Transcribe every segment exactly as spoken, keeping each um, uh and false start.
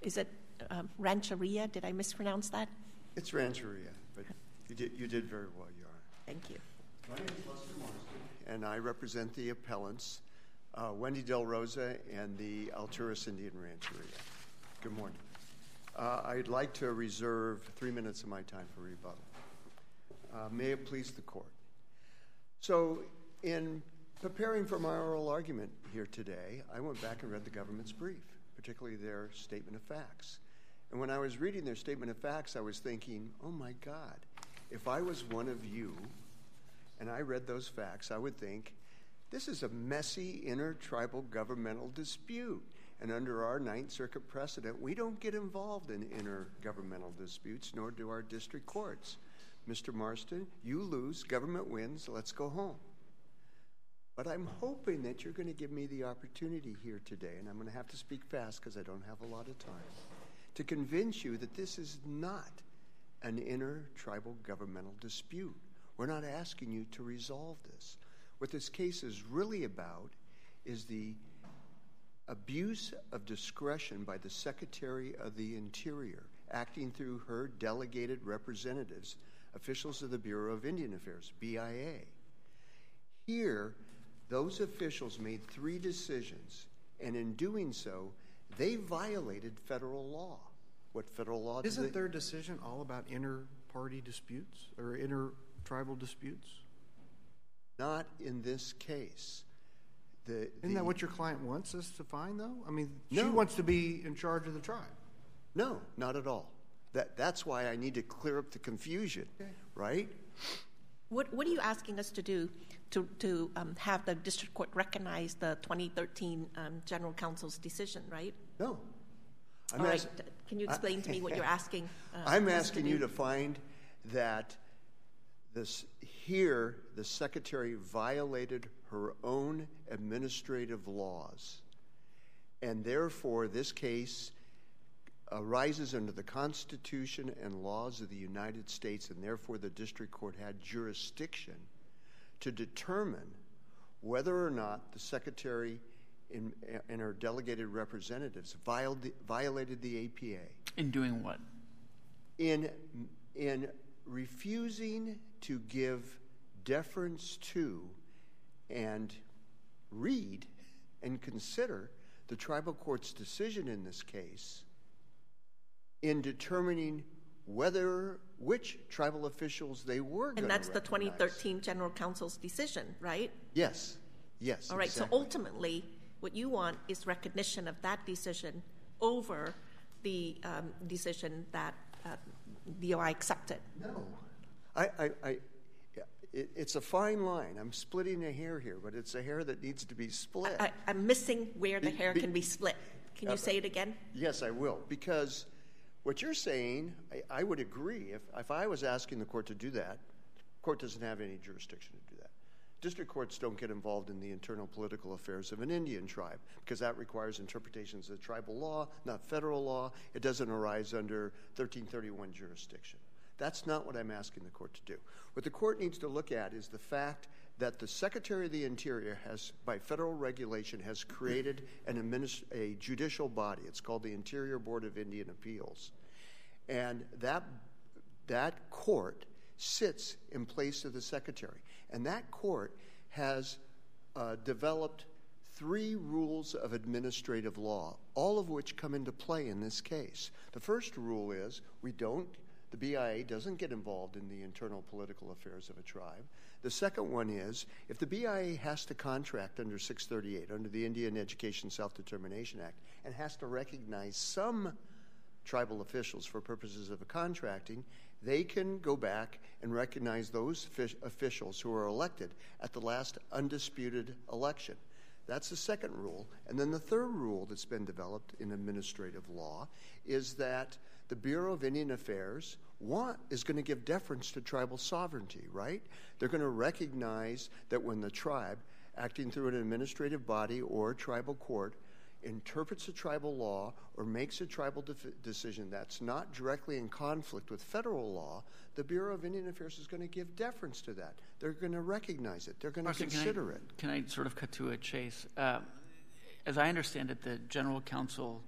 is it um, Rancheria? Did I mispronounce that? It's Rancheria, but you did, you did very well, Your Honor. Thank you. My name is Lester Marston, and I represent the appellants, uh, Wendy Del Rosa and the Alturas Indian Rancheria. Good morning. Uh, I'd like to reserve three minutes of my time for rebuttal. Uh, may it please the court. So, in preparing for my oral argument here today, I went back and read the government's brief, particularly their statement of facts. And when I was reading their statement of facts, I was thinking, oh my God, if I was one of you and I read those facts, I would think, this is a messy intertribal governmental dispute. And under our Ninth Circuit precedent, we don't get involved in intergovernmental disputes, nor do our district courts. Mister Marston, you lose, government wins, let's go home. But I'm hoping that you're going to give me the opportunity here today, and I'm going to have to speak fast because I don't have a lot of time, to convince you that this is not an intertribal governmental dispute. We're not asking you to resolve this. What this case is really about is the abuse of discretion by the Secretary of the Interior, acting through her delegated representatives, officials of the Bureau of Indian Affairs, B I A. Here, those officials made three decisions, and in doing so, they violated federal law. What federal law did Isn't they... their decision all about inter-party disputes or inter-tribal disputes? Not in this case. The, Isn't the... that what your client wants us to find, though? I mean, no. She wants to be in charge of the tribe. No, not at all. That, that's why I need to clear up the confusion, okay. Right? What What are you asking us to do to, to um, have the district court recognize the twenty thirteen um, General Counsel's decision, right? No. I'm All right. ask- Can you explain I, to me what you're asking? Uh, I'm asking to you to find that this here the Secretary violated her own administrative laws, and therefore this case arises under the Constitution and laws of the United States, and therefore the district court had jurisdiction to determine whether or not the Secretary in, and her delegated representatives violated, violated the A P A. In doing what? In, in refusing to give deference to and read and consider the tribal court's decision in this case in determining whether, which tribal officials they were going to And that's the recognize. twenty thirteen General Counsel's decision, right? Yes, yes. All right, exactly. So ultimately, what you want is recognition of that decision over the um, decision that uh, B O I accepted. No. I, I, I it, it's a fine line. I'm splitting a hair here, but it's a hair that needs to be split. I, I'm missing where the Be, hair be, can be split. Can you uh, say it again? Yes, I will, because what you're saying, I, I would agree. If, if I was asking the court to do that, the court doesn't have any jurisdiction to do that. District courts don't get involved in the internal political affairs of an Indian tribe because that requires interpretations of tribal law, not federal law. It doesn't arise under thirteen thirty-one jurisdiction. That's not what I'm asking the court to do. What the court needs to look at is the fact that the Secretary of the Interior has, by federal regulation, has created an administ- a judicial body. It's called the Interior Board of Indian Appeals. And that, that court sits in place of the Secretary. And that court has uh, developed three rules of administrative law, all of which come into play in this case. The first rule is we don't The B I A doesn't get involved in the internal political affairs of a tribe. The second one is, if the B I A has to contract under six thirty-eight, under the Indian Education Self-Determination Act, and has to recognize some tribal officials for purposes of a contracting, they can go back and recognize those officials who are elected at the last undisputed election. That's the second rule. And then the third rule that's been developed in administrative law is that the Bureau of Indian Affairs want, is going to give deference to tribal sovereignty, right? They're going to recognize that when the tribe, acting through an administrative body or a tribal court, interprets a tribal law or makes a tribal def- decision that's not directly in conflict with federal law, the Bureau of Indian Affairs is going to give deference to that. They're going to recognize it. They're going to Martin, consider can I, it. Can I sort of cut to a chase? Uh, as I understand it, the General Counsel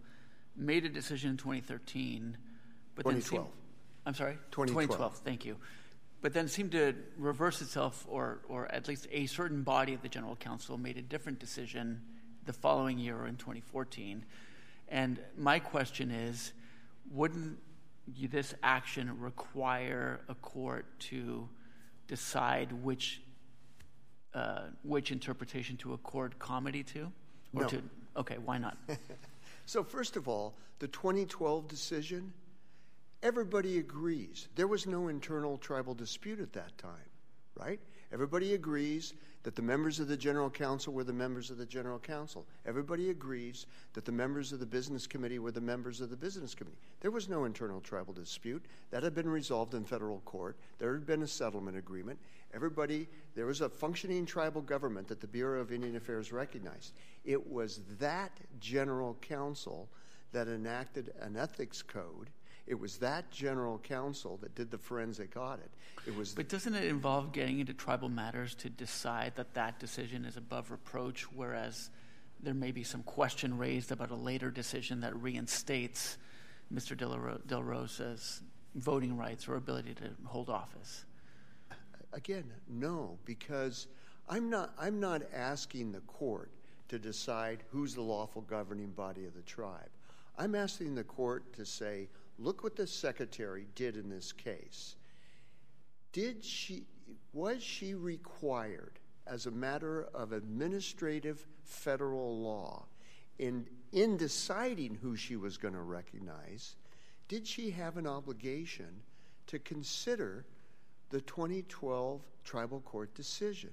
made a decision in twenty thirteen, but twenty then twelve. Seemed, I'm sorry? twenty twelve. twenty twelve, thank you. But then seemed to reverse itself, or or at least a certain body of the General Council made a different decision the following year, or in twenty fourteen. And my question is, wouldn't you, this action require a court to decide which uh, which interpretation to accord comity to? Or no. to, okay, why not? So first of all, the twenty twelve decision, everybody agrees. There was no internal tribal dispute at that time, right? Everybody agrees that the members of the General Council were the members of the General Council. Everybody agrees that the members of the Business Committee were the members of the Business Committee. There was no internal tribal dispute. That had been resolved in federal court. There had been a settlement agreement. Everybody, there was a functioning tribal government that the Bureau of Indian Affairs recognized. It was that General Council that enacted an ethics code. It was that General Council that did the forensic audit. It was. But doesn't it involve getting into tribal matters to decide that that decision is above reproach, whereas there may be some question raised about a later decision that reinstates Mister Del Rosa's voting rights or ability to hold office? Again, no, because I'm not, I'm not asking the court to decide who's the lawful governing body of the tribe. I'm asking the court to say, look what the secretary did in this case. Did she, was she required as a matter of administrative federal law in, in deciding who she was going to recognize, did she have an obligation to consider the twenty twelve tribal court decision?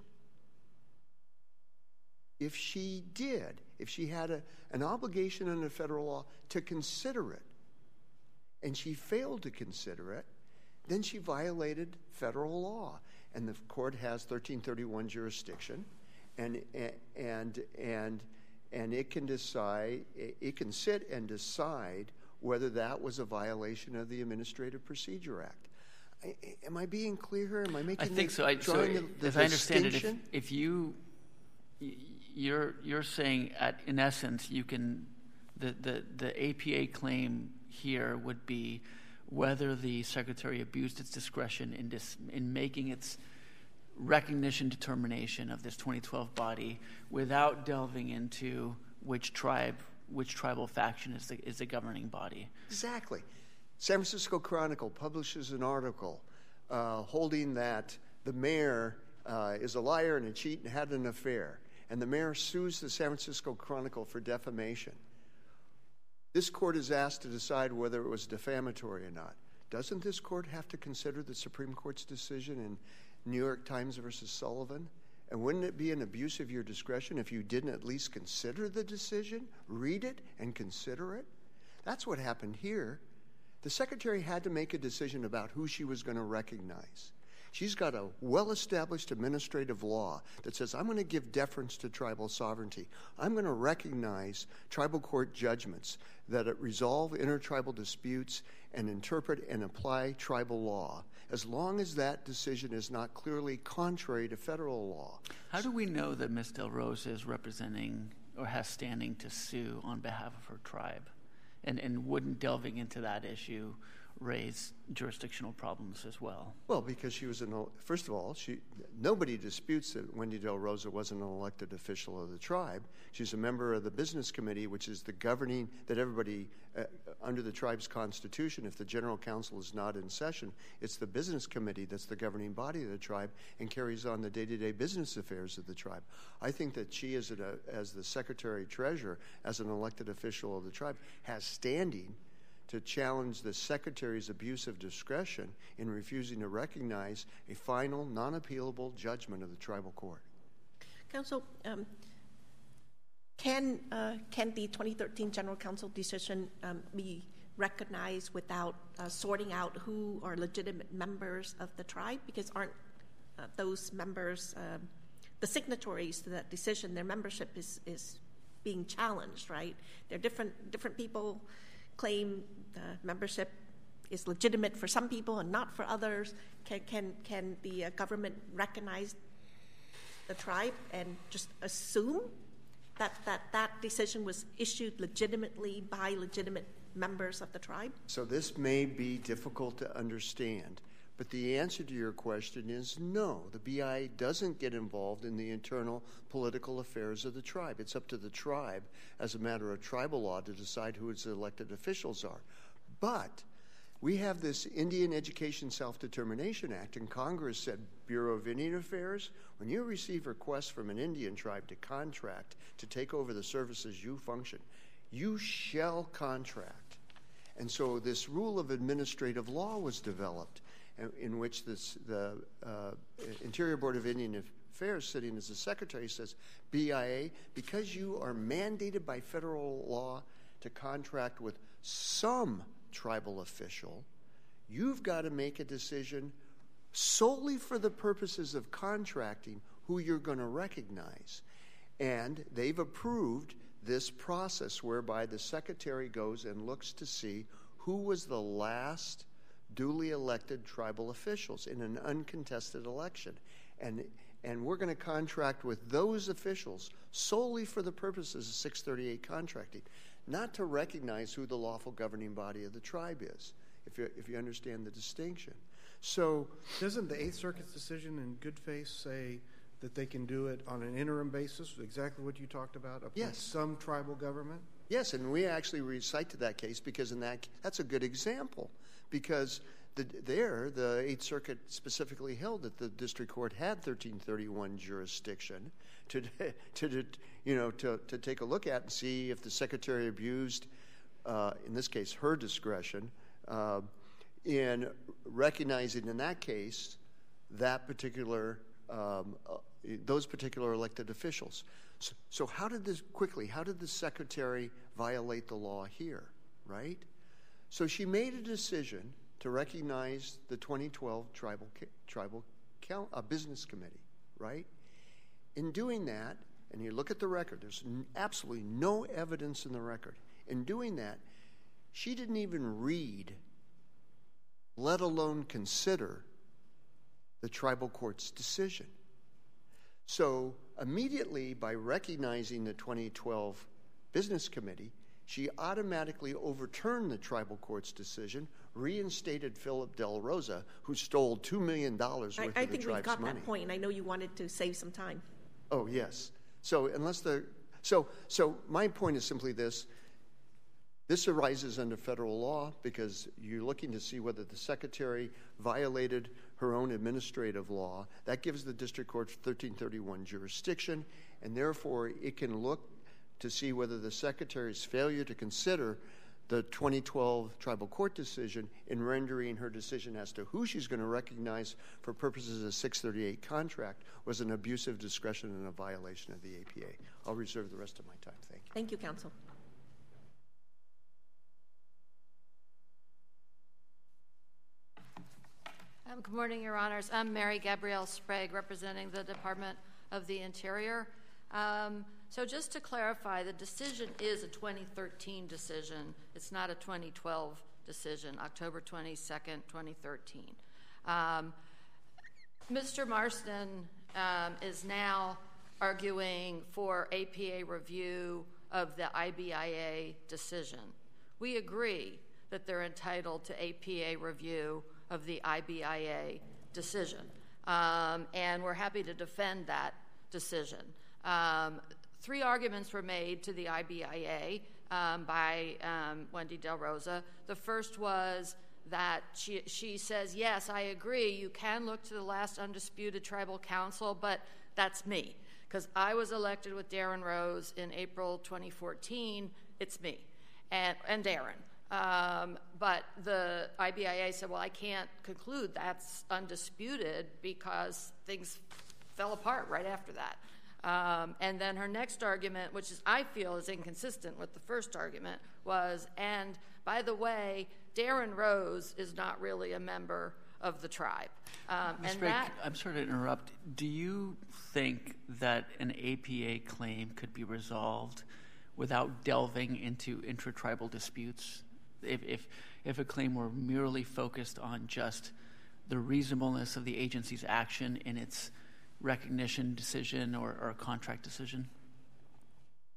If she did, if she had a, an obligation under federal law to consider it, and she failed to consider it, then she violated federal law. And the court has thirteen thirty-one jurisdiction, and and and and it can decide, it can sit and decide whether that was a violation of the Administrative Procedure Act. I, am I being clear here? Am I making? I think the, so. I, so the, the if I understand it, if, distinction? if you you're you're saying, at in essence, you can the the the A P A claim here would be whether the secretary abused its discretion in dis, in making its recognition determination of this twenty twelve body without delving into which tribe, which tribal faction is the is the governing body. Exactly. San Francisco Chronicle publishes an article uh, holding that the mayor uh, is a liar and a cheat and had an affair, and the mayor sues the San Francisco Chronicle for defamation. This court is asked to decide whether it was defamatory or not. Doesn't this court have to consider the Supreme Court's decision in New York Times versus Sullivan? And wouldn't it be an abuse of your discretion if you didn't at least consider the decision, read it, and consider it? That's what happened here. The secretary had to make a decision about who she was going to recognize. She's got a well-established administrative law that says, I'm going to give deference to tribal sovereignty. I'm going to recognize tribal court judgments that resolve intertribal disputes and interpret and apply tribal law, as long as that decision is not clearly contrary to federal law. How do we know that Miz Del Rosa is representing or has standing to sue on behalf of her tribe? And, and wouldn't delving into that issue raise jurisdictional problems as well? Well, because she was an, first of all, she nobody disputes that Wendy Del Rosa wasn't an elected official of the tribe. She's a member of the Business Committee, which is the governing, that everybody, uh, under the tribe's constitution, if the General Council is not in session, it's the Business Committee that's the governing body of the tribe and carries on the day-to-day business affairs of the tribe. I think that she, as, a, as the Secretary-Treasurer, as an elected official of the tribe, has standing to challenge the Secretary's abuse of discretion in refusing to recognize a final, non-appealable judgment of the tribal court. Counsel, um, can uh, can the twenty thirteen General Council decision um, be recognized without uh, sorting out who are legitimate members of the tribe? Because aren't uh, those members uh, the signatories to that decision? Their membership is is being challenged, right? They're different different people claim the membership is legitimate for some people and not for others. Can can can the uh, government recognize the tribe and just assume That, that that decision was issued legitimately by legitimate members of the tribe? So this may be difficult to understand, but the answer to your question is no. The B I A doesn't get involved in the internal political affairs of the tribe. It's up to the tribe, as a matter of tribal law, to decide who its elected officials are. But we have this Indian Education Self-Determination Act, and Congress said, Bureau of Indian Affairs, when you receive requests from an Indian tribe to contract to take over the services you function, you shall contract. And so this rule of administrative law was developed, in which this, the uh, Interior Board of Indian Affairs, sitting as the secretary, says, B I A, because you are mandated by federal law to contract with some tribal official, you've got to make a decision solely for the purposes of contracting who you're going to recognize. And they've approved this process whereby the secretary goes and looks to see who was the last duly elected tribal officials in an uncontested election. And, and we're going to contract with those officials solely for the purposes of six thirty-eight contracting, not to recognize who the lawful governing body of the tribe is, if you, if you understand the distinction. So, doesn't the Eighth Circuit's decision in good faith say that they can do it on an interim basis, exactly what you talked about, appoint yes. some tribal government? Yes, and we actually recite to that case because in that that's a good example, because the, there the Eighth Circuit specifically held that the district court had thirteen thirty-one jurisdiction to, to you know, to, to take a look at and see if the secretary abused, uh, in this case, her discretion, uh, in recognizing in that case that particular, um, uh, those particular elected officials. So, so how did this, quickly, how did the secretary violate the law here, right? So she made a decision to recognize the twenty twelve tribal tribal uh, business committee, right? In doing that, and you look at the record, there's n- absolutely no evidence in the record. In doing that, she didn't even read, let alone consider, the tribal court's decision. So immediately, by recognizing the twenty twelve business committee, she automatically overturned the tribal court's decision, reinstated Philip Del Rosa, who stole two million dollars worth I, I of the think we've tribe's got money. that point, and I know you wanted to save some time. Oh, yes. So unless the so so my point is simply this. This arises under federal law because you're looking to see whether the secretary violated her own administrative law. That gives the district court thirteen thirty-one jurisdiction, and therefore it can look to see whether the secretary's failure to consider the twenty twelve tribal court decision in rendering her decision as to who she's going to recognize for purposes of six thirty-eight contract was an abuse of discretion and a violation of the A P A. I'll reserve the rest of my time. Thank you. Thank you, counsel. Um, good morning, Your Honors. I'm Mary Gabrielle Sprague, representing the Department of the Interior. Um, so just to clarify, the decision is a twenty thirteen decision. It's not a twenty twelve decision, October twenty-second, twenty thirteen. Um, Mister Marston um, is now arguing for A P A review of the I B I A decision. We agree that they're entitled to A P A review of the I B I A decision, um, and we're happy to defend that decision. Um, three arguments were made to the I B I A um, by um, Wendy Del Rosa. The first was that she, she says, yes, I agree, you can look to the last undisputed tribal council, but that's me, because I was elected with Darren Rose in April twenty fourteen. It's me and, and Darren. Um, but the I B I A said, well, I can't conclude that's undisputed because things fell apart right after that. Um, and then her next argument, which is I feel is inconsistent with the first argument, was, and by the way, Darren Rose is not really a member of the tribe. Um, Miz and Sprague, that, I'm sorry to interrupt. Do you think that an A P A claim could be resolved without delving into intratribal disputes? If, if, if a claim were merely focused on just the reasonableness of the agency's action in its recognition decision or, or contract decision?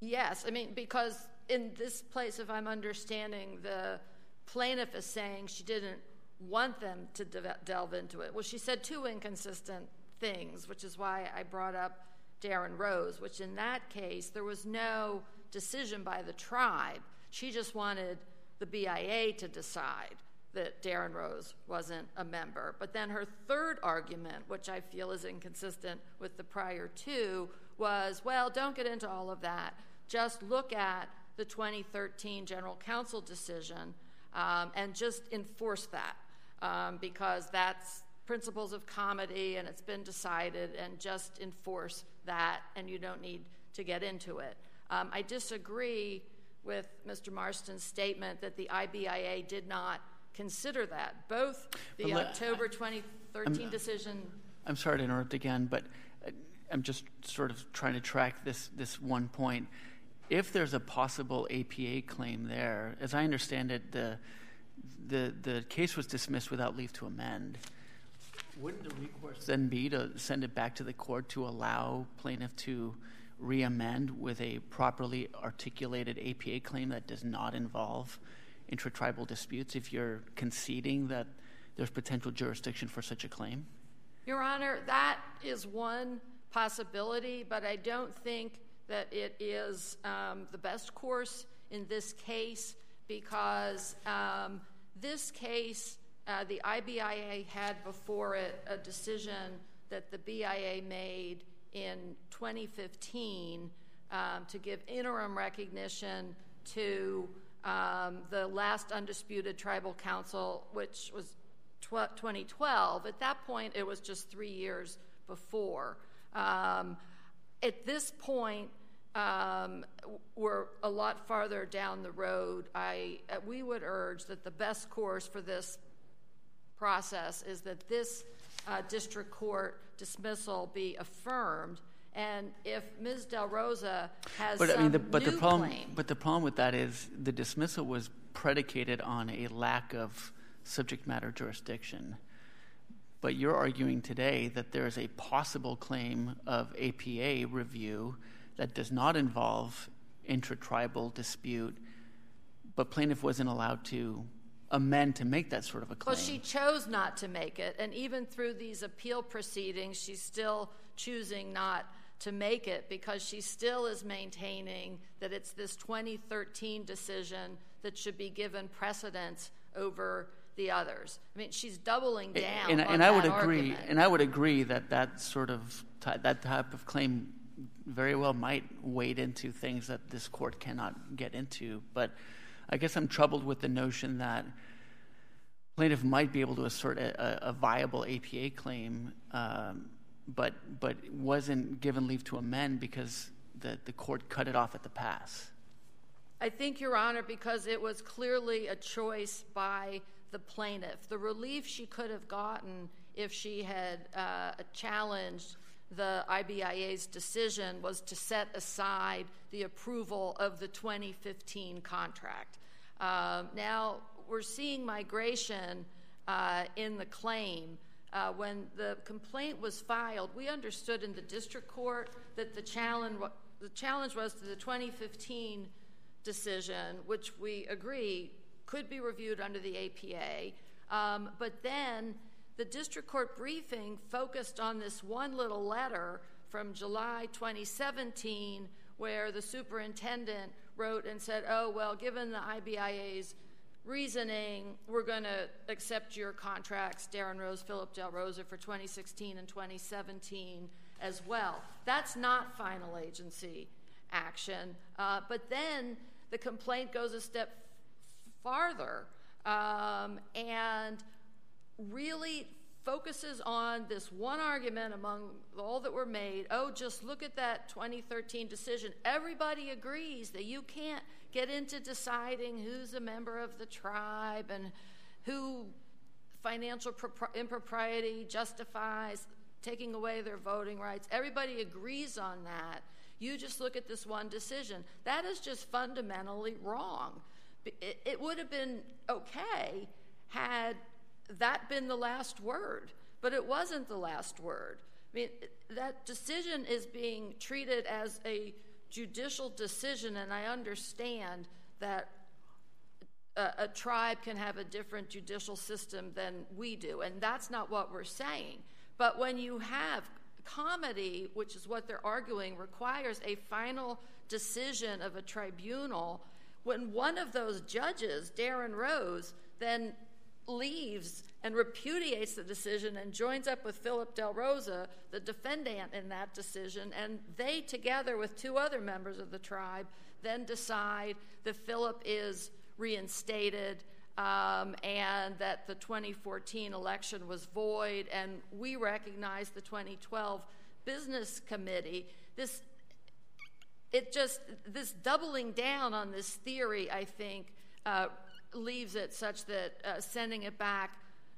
Yes, I mean, because in this place, if I'm understanding, the plaintiff is saying she didn't want them to de- delve into it. Well, she said two inconsistent things, which is why I brought up Darren Rose, which in that case, there was no decision by the tribe. She just wanted the B I A to decide that Darren Rose wasn't a member. But then her third argument, which I feel is inconsistent with the prior two, was, well, don't get into all of that. Just look at the twenty thirteen General Counsel decision um, and just enforce that um, because that's principles of comity and it's been decided, and just enforce that and you don't need to get into it. Um, I disagree with Mister Marston's statement that the I B I A did not consider that. Both the let, October twenty thirteen I'm, decision... I'm sorry to interrupt again, but I'm just sort of trying to track this, this one point. If there's a possible A P A claim there, as I understand it, the, the, the case was dismissed without leave to amend. Wouldn't the recourse then be to send it back to the court to allow plaintiff to re-amend with a properly articulated A P A claim that does not involve intratribal disputes if you're conceding that there's potential jurisdiction for such a claim? Your Honor, that is one possibility, but I don't think that it is um, the best course in this case because um, this case, uh, the I B I A had before it a decision that the B I A made in twenty fifteen um, to give interim recognition to um, the last undisputed tribal council, which was tw- twenty twelve. At that point, it was just three years before. Um, at this point, um, we're a lot farther down the road. I, uh, we would urge that the best course for this process is that this uh, district court dismissal be affirmed, and if Miz Del Rosa has but, some I mean, the, but new the problem, claim... But the problem with that is the dismissal was predicated on a lack of subject matter jurisdiction. But you're arguing today that there is a possible claim of A P A review that does not involve intratribal dispute, but plaintiff wasn't allowed to amend to make that sort of a claim. Well, she chose not to make it, and even through these appeal proceedings, she's still choosing not to make it because she still is maintaining that it's this twenty thirteen decision that should be given precedence over the others. I mean, she's doubling down and, on and that I would agree, argument. And I would agree that that sort of ty- that type of claim very well might wade into things that this court cannot get into. But I guess I'm troubled with the notion that plaintiff might be able to assert a, a viable A P A claim, um, but but wasn't given leave to amend because the, the court cut it off at the pass. I think, Your Honor, because it was clearly a choice by the plaintiff. The relief she could have gotten if she had uh, challenged the I B I A's decision was to set aside the approval of the twenty fifteen contract. Um, now, we're seeing migration uh, in the claim. Uh, when the complaint was filed, we understood in the district court that the challenge, the challenge was to the twenty fifteen decision, which we agree could be reviewed under the A P A. Um, but then the district court briefing focused on this one little letter from July twenty seventeen where the superintendent wrote and said, oh, well, given the I B I A's reasoning, we're going to accept your contracts, Darren Rose, Philip Del Rosa, for twenty sixteen and twenty seventeen as well. That's not final agency action. Uh, but then the complaint goes a step farther um, and really focuses on this one argument among all that were made. Oh, just look at that twenty thirteen decision. Everybody agrees that you can't get into deciding who's a member of the tribe and who financial propri- impropriety justifies taking away their voting rights. Everybody agrees on that. You just look at this one decision. That is just fundamentally wrong. It, it would have been okay had that been the last word, but it wasn't the last word. I mean, that decision is being treated as a judicial decision, and I understand that a, a tribe can have a different judicial system than we do, and that's not what we're saying. But when you have comity, which is what they're arguing, requires a final decision of a tribunal, when one of those judges, Darren Rose, then leaves and repudiates the decision and joins up with Philip Del Rosa, the defendant in that decision, and they, together with two other members of the tribe, then decide that Philip is reinstated um, and that the twenty fourteen election was void, and we recognize the twenty twelve Business Committee. This, it just, this doubling down on this theory, I think, uh, leaves it such that uh, sending it back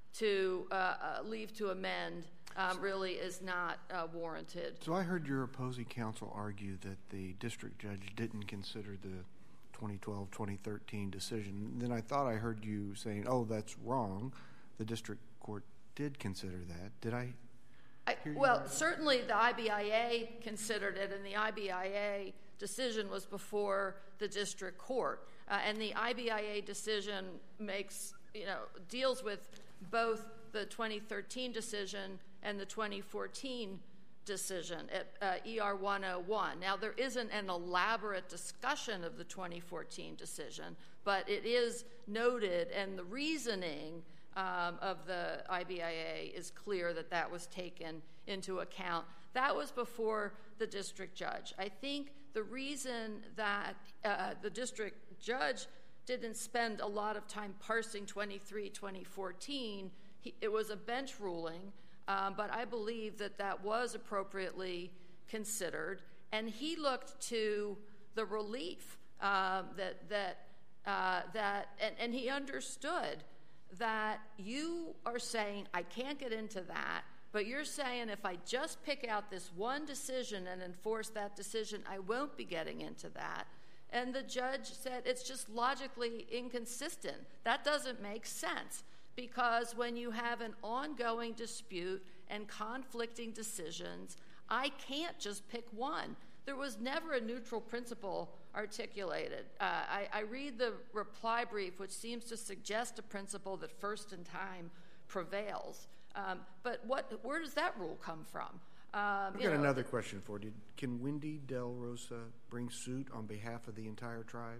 to uh, uh, leave to amend um, really is not uh, warranted. So I heard your opposing counsel argue that the district judge didn't consider the twenty twelve twenty thirteen decision. Then I thought I heard you saying, oh, that's wrong. The district court did consider that. Did I? I well, right? Certainly the I B I A considered it, and the I B I A decision was before the district court. Uh, and the I B I A decision makes, you know, deals with both the twenty thirteen decision and the twenty fourteen decision at uh, E R one oh one. Now, there isn't an elaborate discussion of the twenty fourteen decision, but it is noted, and the reasoning um, of the I B I A is clear that that was taken into account. That was before the district judge. I think the reason that uh, the district judge didn't spend a lot of time parsing twenty-three twenty fourteen, he, it was a bench ruling, um, but I believe that that was appropriately considered, and he looked to the relief um, that that uh, that and, and he understood that you are saying, I can't get into that, but you're saying if I just pick out this one decision and enforce that decision, I won't be getting into that. And the judge said it's just logically inconsistent. That doesn't make sense, because when you have an ongoing dispute and conflicting decisions, I can't just pick one. There was never a neutral principle articulated. Uh, I, I read the reply brief, which seems to suggest a principle that first in time prevails. Um, but what? Where does that rule come from? Um, I've got know, another question for you. Can Wendy Del Rosa bring suit on behalf of the entire tribe?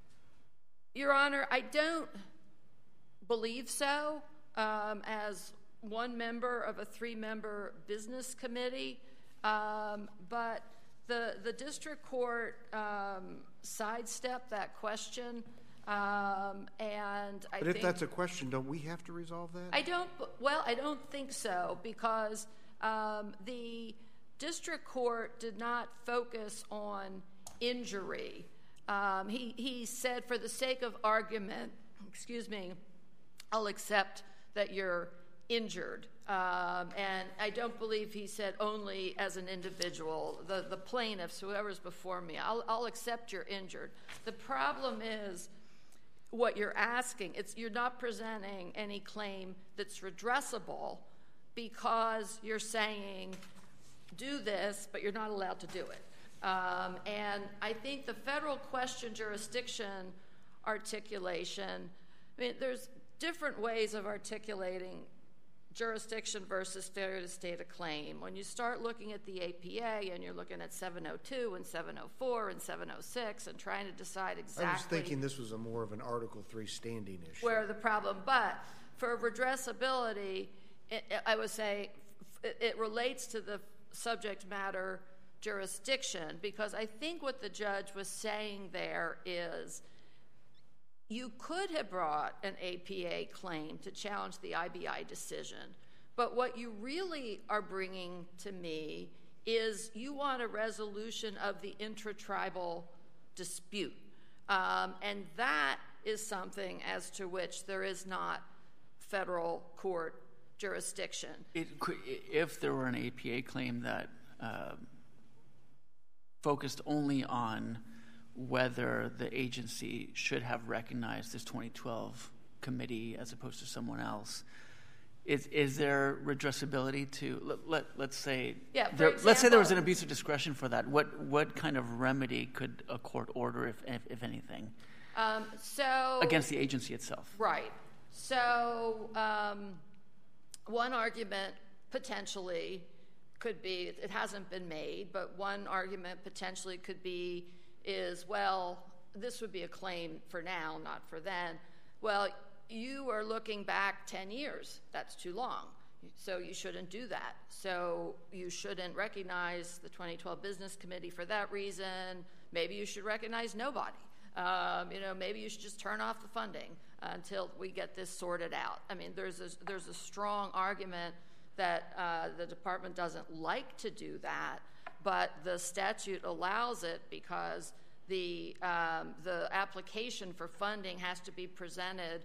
Your Honor, I don't believe so. Um, as one member of a three-member business committee, um, but the the district court um, sidestepped that question. Um, and I but think, if that's a question, don't we have to resolve that? I don't. Well, I don't think so, because um, the district court did not focus on injury. Um, he he said, for the sake of argument, excuse me, I'll accept that you're injured. Um, and I don't believe he said only as an individual. The the plaintiffs, whoever's before me, I'll I'll accept you're injured. The problem is what you're asking. It's you're not presenting any claim that's redressable, because you're saying do this, but you're not allowed to do it. Um, and I think the federal question jurisdiction articulation, I mean, there's different ways of articulating jurisdiction versus failure to state a claim. When you start looking at the A P A and you're looking at seven oh two and seven oh four and seven oh six and trying to decide exactly... I was thinking this was a more of an Article three standing issue. Where the problem, but for redressability, it, it, I would say it, it relates to the subject matter jurisdiction, because I think what the judge was saying there is you could have brought an A P A claim to challenge the I B I decision, but what you really are bringing to me is you want a resolution of the intratribal dispute, um, and that is something as to which there is not federal court jurisdiction. It could, if there were an A P A claim that uh, focused only on whether the agency should have recognized this twenty twelve committee as opposed to someone else, is is there redressability to let, let let's say Yeah, for there, example, let's say there was an abuse of discretion for that. What what kind of remedy could a court order, if if, if anything, um, so against the agency itself? Right. So um, one argument potentially could be, it hasn't been made, but one argument potentially could be is, well, this would be a claim for now, not for then. Well, you are looking back ten years. That's too long. So you shouldn't do that. So you shouldn't recognize the twenty twelve Business Committee for that reason. Maybe you should recognize nobody. Um, you know, maybe you should just turn off the funding uh, until we get this sorted out. I mean, there's a, there's a strong argument that uh, the department doesn't like to do that, but the statute allows it because the um, the application for funding has to be presented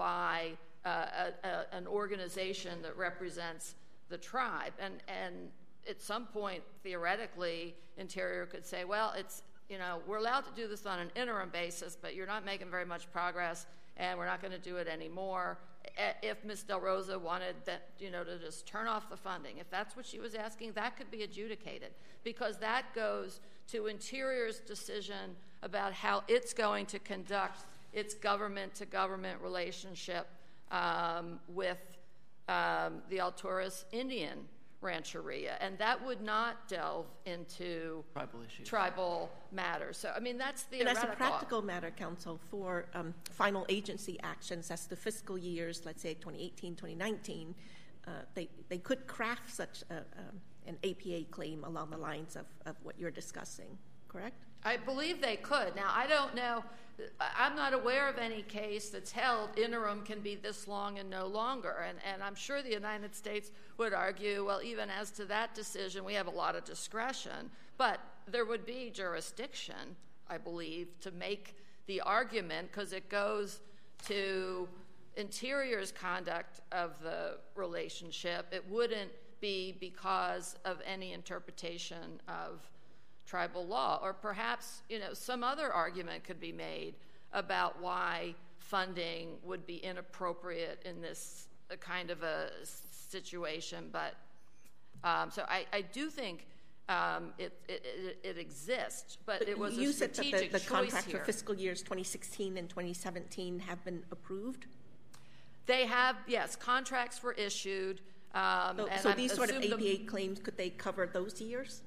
by uh, a, a, an organization that represents the tribe, and and at some point, theoretically, Interior could say, well, it's you know we're allowed to do this on an interim basis, but you're not making very much progress, and we're not going to do it anymore. If Miz Del Rosa wanted that, you know, to just turn off the funding, if that's what she was asking, that could be adjudicated, because that goes to Interior's decision about how it's going to conduct its government-to-government relationship um, with um, the Alturas Indian Rancheria, and that would not delve into tribal issues, tribal matters. So, I mean, that's theoretical. And as a practical matter, Counsel, for um, final agency actions, as the fiscal years, let's say twenty eighteen, twenty nineteen, uh, they they could craft such a, um, an A P A claim along the lines of, of what you're discussing, correct? I believe they could. Now, I don't know. I'm not aware of any case that's held interim can be this long and no longer. And, and I'm sure the United States would argue, well, even as to that decision, we have a lot of discretion. But there would be jurisdiction, I believe, to make the argument, because it goes to Interior's conduct of the relationship. It wouldn't be because of any interpretation of tribal law, or perhaps, you know, some other argument could be made about why funding would be inappropriate in this kind of a situation. But um, so I, I do think um, it, it, it exists, but, but it was you a said strategic that the, the choice contract here. for fiscal years twenty sixteen and twenty seventeen have been approved? They have, yes, contracts were issued. Um, so and so I'm these sort of A P A the, claims, could they cover those years?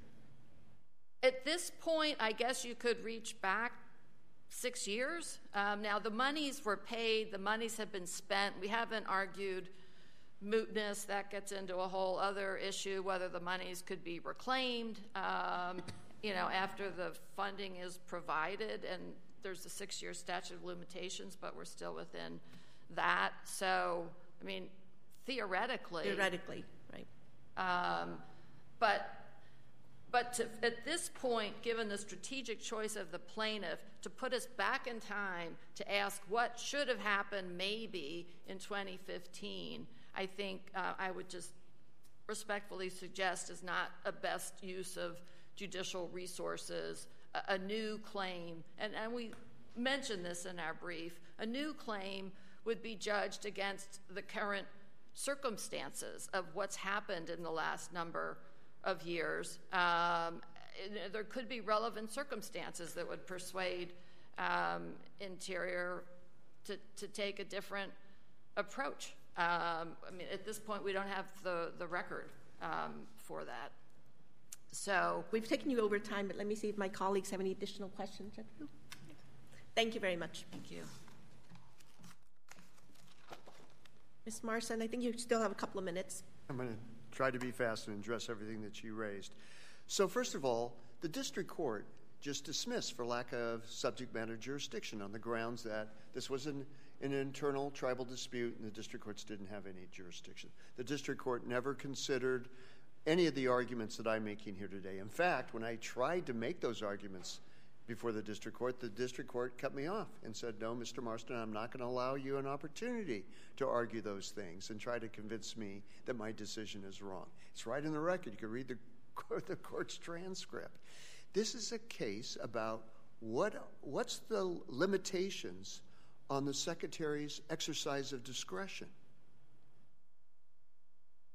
At this point, I guess you could reach back six years. Um, now, the monies were paid. The monies have been spent. We haven't argued mootness. That gets into a whole other issue, whether the monies could be reclaimed, um, you know, after the funding is provided. And there's a six-year statute of limitations, but we're still within that. So, I mean, theoretically. Theoretically, right. Um, but... But to, at this point, given the strategic choice of the plaintiff, to put us back in time to ask what should have happened maybe in twenty fifteen, I think uh, I would just respectfully suggest is not a best use of judicial resources. A, a new claim, and, and we mentioned this in our brief, a new claim would be judged against the current circumstances of what's happened in the last number of years. Um, there could be relevant circumstances that would persuade um, Interior to, to take a different approach. Um, I mean, at this point, we don't have the, the record um, for that. So we've taken you over time, but let me see if my colleagues have any additional questions. Thank you very much. Thank you. Miz Marson, I think you still have a couple of minutes. I'm going to try to be fast and address everything that you raised. So first of all, the district court just dismissed for lack of subject matter jurisdiction on the grounds that this was an, an internal tribal dispute and the district courts didn't have any jurisdiction. The district court never considered any of the arguments that I'm making here today. In fact, when I tried to make those arguments before the district court, the district court cut me off and said, no, Mister Marston, I'm not going to allow you an opportunity to argue those things and try to convince me that my decision is wrong. It's right in the record. You can read the, the court's transcript. This is a case about what what's the limitations on the secretary's exercise of discretion.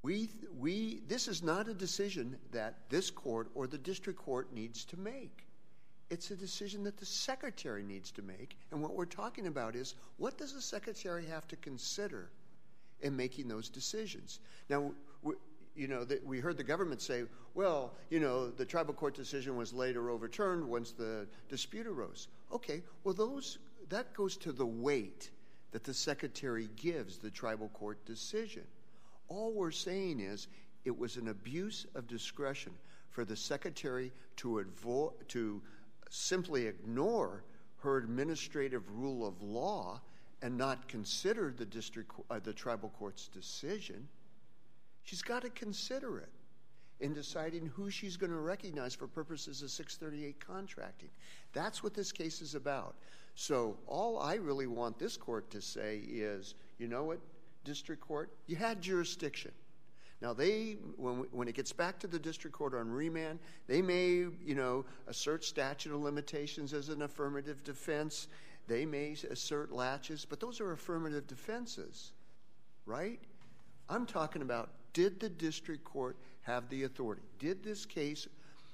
We, we, this is not a decision that this court or the district court needs to make. It's a decision that the secretary needs to make. And what we're talking about is, what does the secretary have to consider in making those decisions? Now, we, you know, the, we heard the government say, well, you know, the tribal court decision was later overturned once the dispute arose. Okay, well, those that goes to the weight that the secretary gives the tribal court decision. All we're saying is it was an abuse of discretion for the secretary to advo- to simply ignore her administrative rule of law and not consider the district, uh, the tribal court's decision. She's got to consider it in deciding who she's going to recognize for purposes of six thirty-eight contracting. That's what this case is about. So all I really want this court to say is, you know what, district court, you had jurisdiction. Now, they, when, when it gets back to the district court on remand, they may, you know, assert statute of limitations as an affirmative defense. They may assert latches, but those are affirmative defenses, right? I'm talking about, did the district court have the authority? Did this case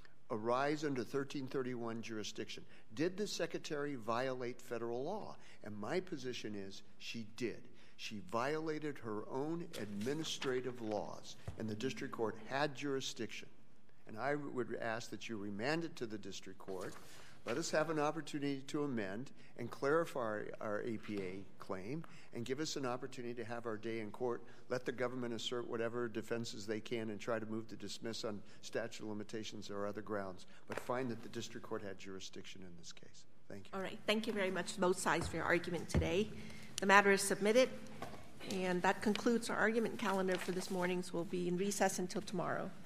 arise under thirteen thirty-one jurisdiction? Did the secretary violate federal law? And my position is she did. She violated her own administrative laws, and the district court had jurisdiction. And I would ask that you remand it to the district court. Let us have an opportunity to amend and clarify our A P A claim, and give us an opportunity to have our day in court. Let the government assert whatever defenses they can and try to move to dismiss on statute of limitations or other grounds, but find that the district court had jurisdiction in this case. Thank you. All right. Thank you very much to both sides for your argument today. The matter is submitted, and that concludes our argument calendar for this morning. So we'll be in recess until tomorrow.